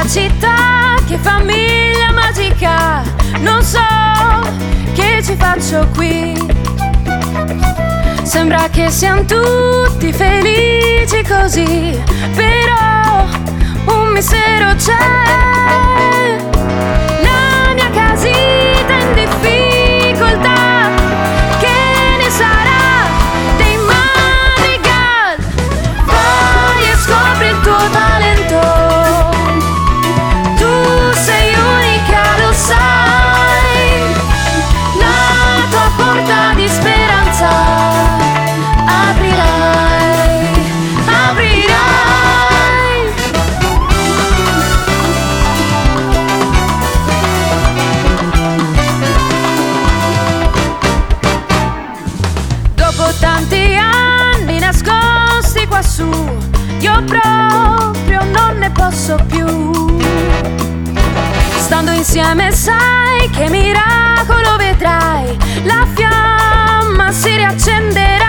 città, che famiglia magica, non so che ci faccio qui. Sembra che siamo tutti felici così, però un mistero c'è. La mia casita in difficoltà, che ne sarà dei Madrigal? Vai e scopri il tuo talento, tu sei unica, lo sai. La tua porta di speranza aprirai, aprirai. Dopo tanti anni nascosti quassù, io proprio non ne posso più. Stando insieme sai che miracolo vedrai, la fiamma si riaccenderà.